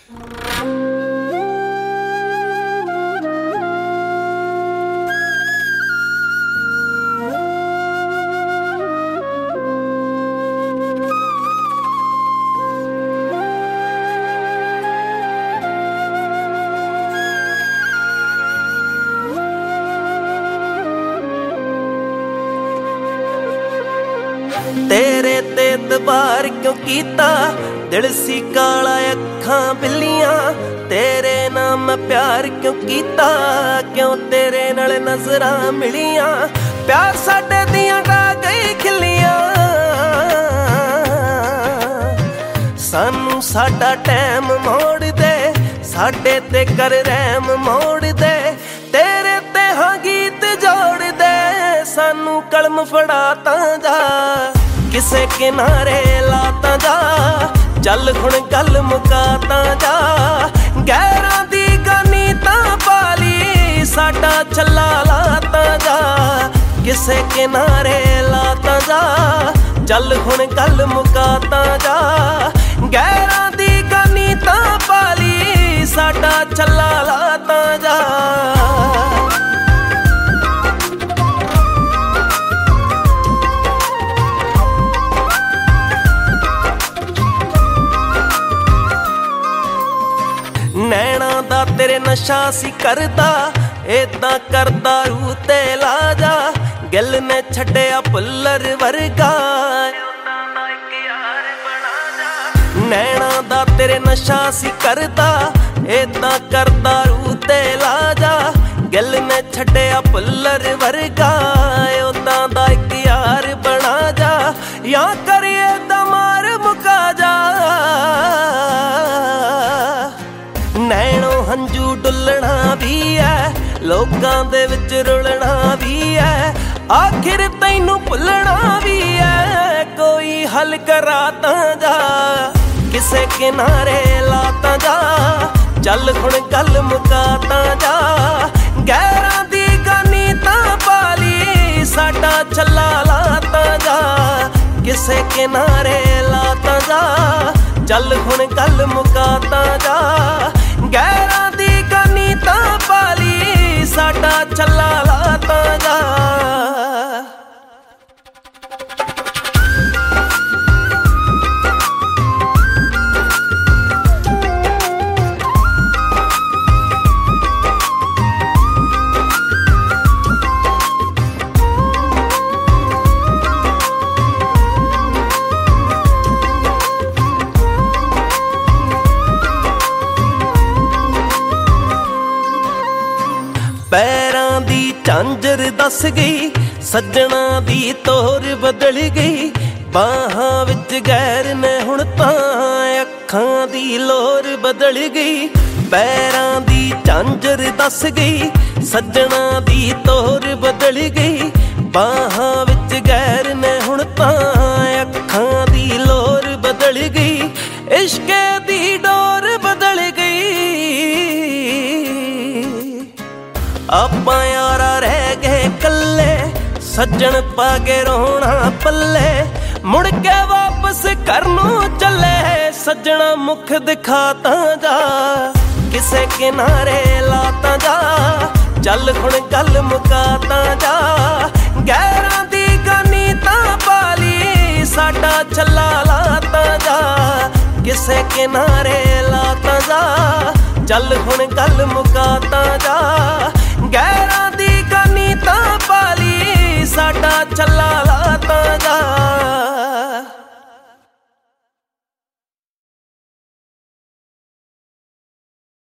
तेरे ते दबार क्यों कीता, दिल सी काला अखां बिल्लियां। तेरे नाम मैं प्यार क्यों कीता, क्यों तेरे नाल नजरां मिलियां। प्यार साडे दियां गा गई खिल्लियां, सानू साडा टैम मोड़ दे, साडे ते कर रहम मोड़ दे। तेरे ते हाँ गीत जोड़ दे, सानू कलम फड़ा तां जा, किसे किनारे लाता जा। चल हुण गल मुकाता जा, गैरां दी गानी तां पाली, साडा छल्ला लाता जा, किसे किनारे लाता जा। चल हुण गल मुकाता जा, गैरां दी गानी तां पाली, साडा छल्ला लाता जा। नैना दा तेरे नशा सी करदा, इदां करदा रूह ते ला जा। गिल ने छड्डिया पुल्लर वर्गा, नैना दा तेरे नशा सी करदा, इदां करदा रूह ते ला जा। गिल ने छड्डिया पुल्लर वर्गा, उदां दा इक यार बना जा, या करिए दमार मुका जा। नैणों हंजू डुलना भी है, लोकां दे विच रुलना भी है, आखिर तैनू भुलना भी है। कोई हल करा तां जा, किसे किनारे लाता जा। चल हुण गल मुकाता जा, गैरां दी गानी तां पाली, साडा छल्ला लाता जा, किसे किनारे लाता जा। चल हुण गल मुकाता जा, गैरां दी गानी तां पाली, साडा छल्ला लाता जा। पैरां दी झांजर दस गई, सज्जणा दी तोर बदल गई। बाहां विच गैर ने हुण तां, अखां दी लोर बदल गई। पैरां दी झांजर दस गई, सज्जणा दी तोर बदल गई। बाहां विच गैर ने हुण तां, अखां दी लोर बदल गई। इश्के दी डोर बदल गई, आपां यारा रह गए कल्ले, सज्जण पा के रोना पल्ले। मुड़ के वापस करनू चले, सज्जणा मुख दिखाता जा, किसे किनारे लाता जा। चल हुण गल मुकाता जा, गैरां दी गानी तां पाली, साडा छल्ला लाता जा, किसे किनारे लाता जा। चल हुण गल मुकाता जा, गैरां दी गानी तां पाली, साडा छल्ला